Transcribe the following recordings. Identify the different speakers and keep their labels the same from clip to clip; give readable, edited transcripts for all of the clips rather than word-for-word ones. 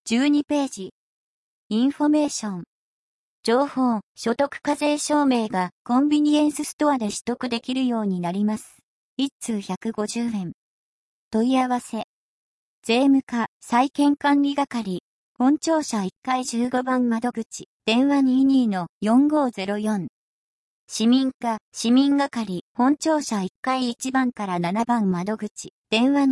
Speaker 1: 12ページ。インフォメーション。情報、所得課税証明がコンビニエンスストアで取得できるようになります。1通150円。問い合わせ。税務課、債権管理係、本庁舎1階15番窓口、電話 22-4504。市民課、市民係、本庁舎1階1番から7番窓口、電話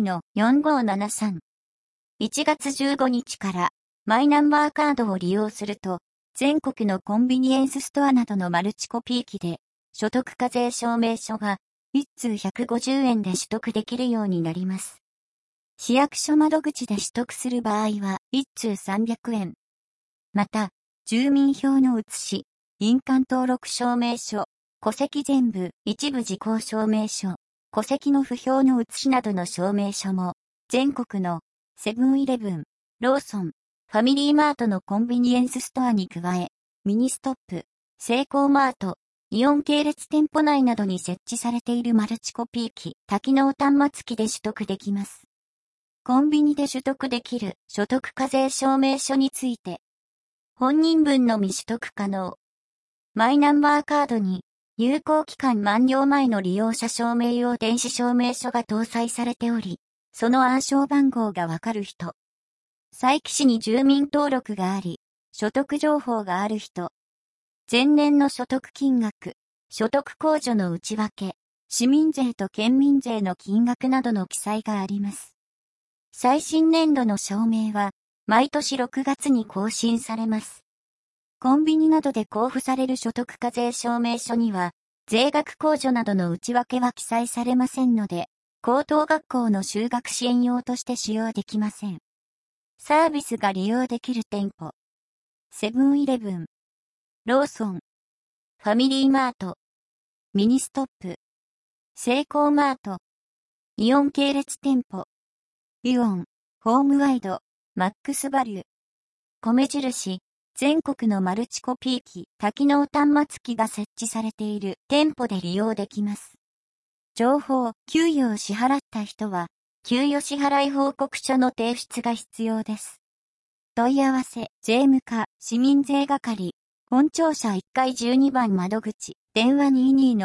Speaker 1: 22-4573。1月15日からマイナンバーカードを利用すると、全国のコンビニエンスストアなどのマルチコピー機で、所得課税証明書が1通150円で取得できるようになります。市役所窓口で取得する場合は1通300円。また、住民票の写し、印鑑登録証明書、戸籍全部、一部時効証明書、戸籍の不評の写しなどの証明書も、全国のセブンイレブン、ローソン、ファミリーマートのコンビニエンスストアに加え、ミニストップ、セイコーマート、イオン系列店舗内などに設置されているマルチコピー機、多機能端末機で取得できます。コンビニで取得できる所得課税証明書について、本人分のみ取得可能。マイナンバーカードに、有効期間満了前の利用者証明用電子証明書が搭載されており、その暗証番号がわかる人。佐伯市に住民登録があり、所得情報がある人。前年の所得金額、所得控除の内訳、市民税と県民税の金額などの記載があります。最新年度の証明は、毎年6月に更新されます。コンビニなどで交付される所得課税証明書には、税額控除などの内訳は記載されませんので、高等学校の就学支援用として使用できません。サービスが利用できる店舗。セブンイレブン、ローソン、ファミリーマート、ミニストップ、セイコーマート、イオン系列店舗、イオン、ホームワイド、マックスバリュー、米印、全国のマルチコピー機、多機能端末機が設置されている店舗で利用できます。情報、給与を支払った人は、給与支払い報告書の提出が必要です。問い合わせ、税務課、市民税係、本庁舎1階12番窓口、電話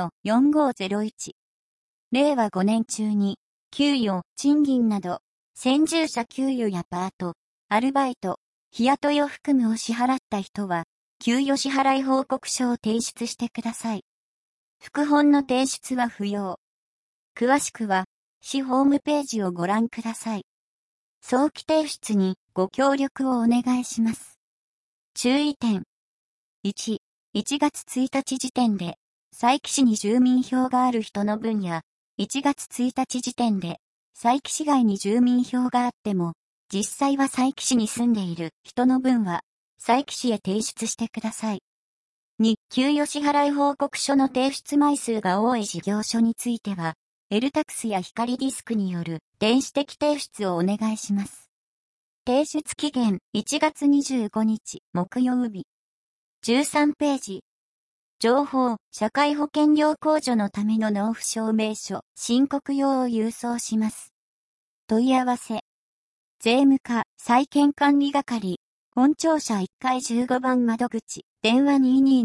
Speaker 1: 22-4501。令和5年中に、給与、賃金など、先住者給与やパート、アルバイト、日雇いを含むを支払った人は、給与支払い報告書を提出してください。副本の提出は不要。詳しくは、市ホームページをご覧ください。早期提出にご協力をお願いします。注意点。1、1月1日時点で、佐伯市に住民票がある人の分や、1月1日時点で、佐伯市外に住民票があっても、実際は佐伯市に住んでいる人の分は、佐伯市へ提出してください。2、給与支払い報告書の提出枚数が多い事業所については、L-tax や光ディスクによる電子的提出をお願いします。提出期限1月25日木曜日。13ページ。情報、社会保険料控除のための納付証明書、申告用を郵送します。問い合わせ。税務課、債権管理係、本庁舎1階15番窓口、電話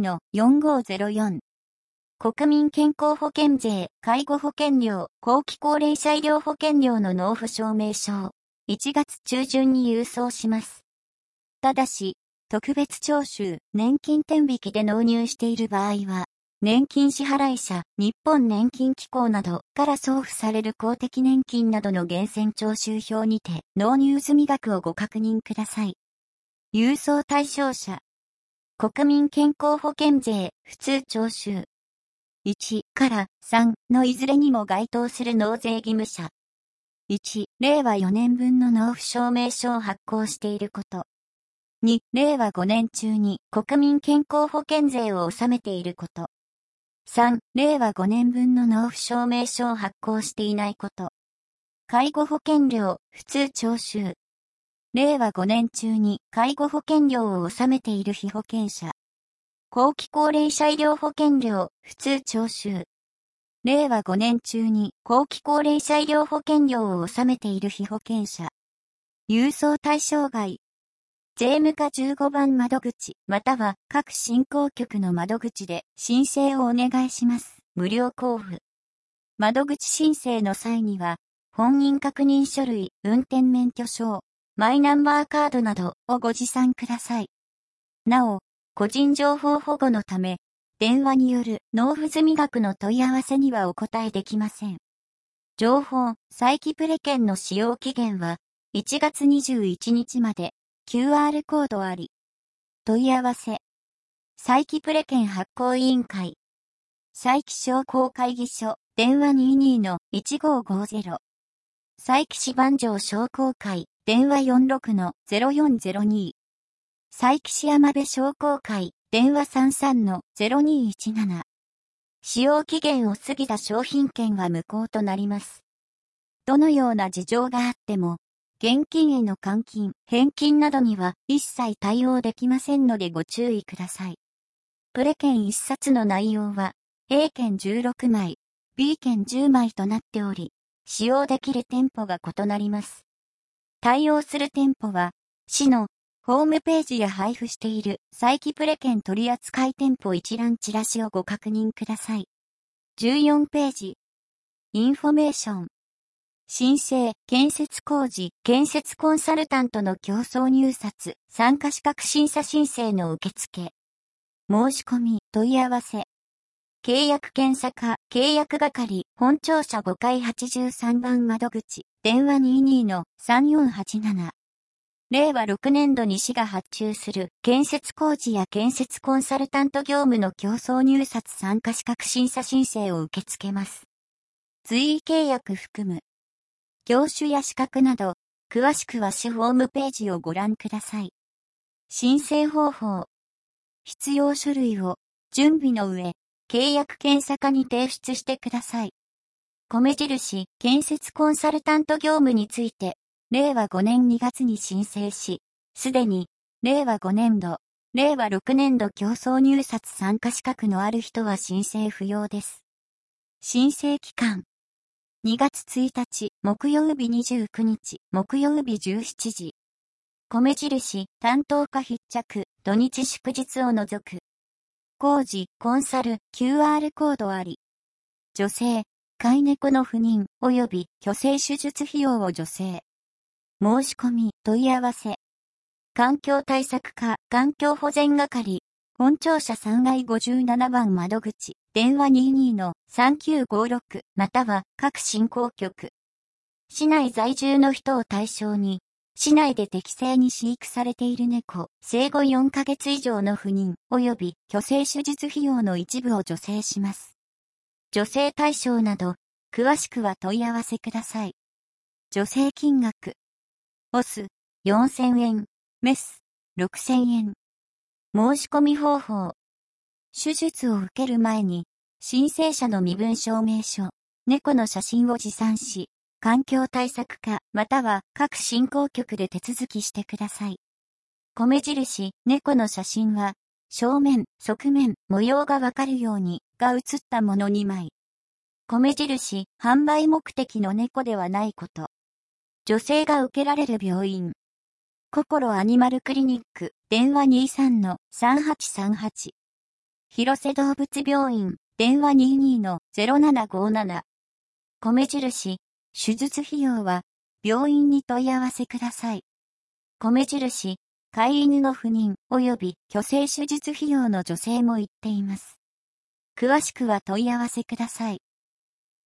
Speaker 1: 22-4504。国民健康保険税、介護保険料、後期高齢者医療保険料の納付証明書を1月中旬に郵送します。ただし、特別徴収、年金天引きで納入している場合は、年金支払者、日本年金機構などから送付される公的年金などの源泉徴収票にて納入済み額をご確認ください。郵送対象者。国民健康保険税、普通徴収。1から3のいずれにも該当する納税義務者。1、令和4年分の納付証明書を発行していること。2、令和5年中に国民健康保険税を納めていること。3、令和5年分の納付証明書を発行していないこと。介護保険料、普通徴収。令和5年中に介護保険料を納めている被保険者。後期高齢者医療保険料、普通徴収。令和5年中に後期高齢者医療保険料を納めている被保険者。郵送対象外。 税務課15番窓口、または各振興局の窓口で申請をお願いします。無料交付。窓口申請の際には、本人確認書類、運転免許証、マイナンバーカードなどをご持参ください。なお、個人情報保護のため、電話による納付済額の問い合わせにはお答えできません。情報、再起プレ券の使用期限は1月21日まで QR コードあり。問い合わせ。再起プレ券発行委員会。再起商工会議所、電話 22-1550。再起市番町商工会、電話 46-0402。再起市山部商工会、電話 33-0217。使用期限を過ぎた商品券は無効となります。どのような事情があっても、現金への換金、返金などには一切対応できませんのでご注意ください。プレ券1冊の内容は、A 券16枚、B 券10枚となっており、使用できる店舗が異なります。対応する店舗は、市のホームページや配布している再起プレ券取扱店舗一覧チラシをご確認ください。14ページ。インフォメーション。申請、建設工事、建設コンサルタントの競争入札、参加資格審査申請の受付。申し込み、問い合わせ。契約検査課、契約係、本庁舎5階83番窓口、電話 22-3487。令和6年度に市が発注する建設工事や建設コンサルタント業務の競争入札参加資格審査申請を受け付けます。随意契約含む。業種や資格など、詳しくは市ホームページをご覧ください。申請方法。必要書類を準備の上、契約検査課に提出してください。米印、建設コンサルタント業務について、令和5年2月に申請し、すでに、令和5年度、令和6年度競争入札参加資格のある人は申請不要です。申請期間。2月1日、木曜日29日、木曜日17時。米印、担当課必着、土日祝日を除く。工事、コンサル、QR コードあり。女性、飼い猫の不妊、及び去勢手術費用を助成。申し込み、問い合わせ。環境対策課、環境保全係、本庁舎3階57番窓口、電話 22-3956、または各振興局。市内在住の人を対象に、市内で適正に飼育されている猫、生後4ヶ月以上の不妊、及び去勢手術費用の一部を助成します。助成対象など、詳しくは問い合わせください。助成金額。オス、4000円、メス、6000円。申し込み方法。手術を受ける前に、申請者の身分証明書、猫の写真を持参し、環境対策課または各振興局で手続きしてください。米印、猫の写真は、正面、側面、模様がわかるように、が写ったもの2枚。米印、販売目的の猫ではないこと。女性が受けられる病院。心アニマルクリニック、電話 23-3838。広瀬動物病院、電話 22-0757。米印、手術費用は、病院に問い合わせください。米印、飼い犬の不妊及び去勢手術費用の助成も言っています。詳しくは問い合わせください。